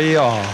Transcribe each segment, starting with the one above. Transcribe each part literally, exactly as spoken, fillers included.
you are.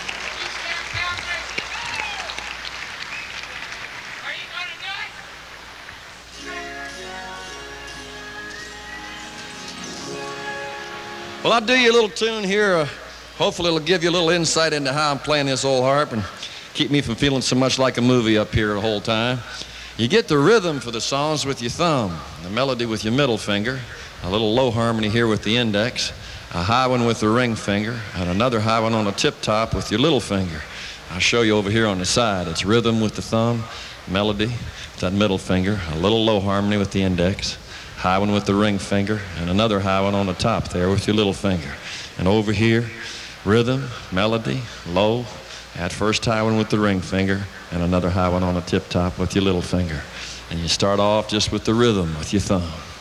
Well, I'll do you a little tune here. Uh, hopefully it'll give you a little insight into how I'm playing this old harp and keep me from feeling so much like a movie up here the whole time. You get the rhythm for the songs with your thumb, the melody with your middle finger, a little low harmony here with the index, a high one with the ring finger, and another high one on the tip top with your little finger. I'll show you over here on the side. It's rhythm with the thumb, melody with that middle finger, a little low harmony with the index, high one with the ring finger, and another high one on the top there with your little finger. And over here, rhythm, melody, low, that first high one with the ring finger, and another high one on the tip top with your little finger. And you start off just with the rhythm with your thumb.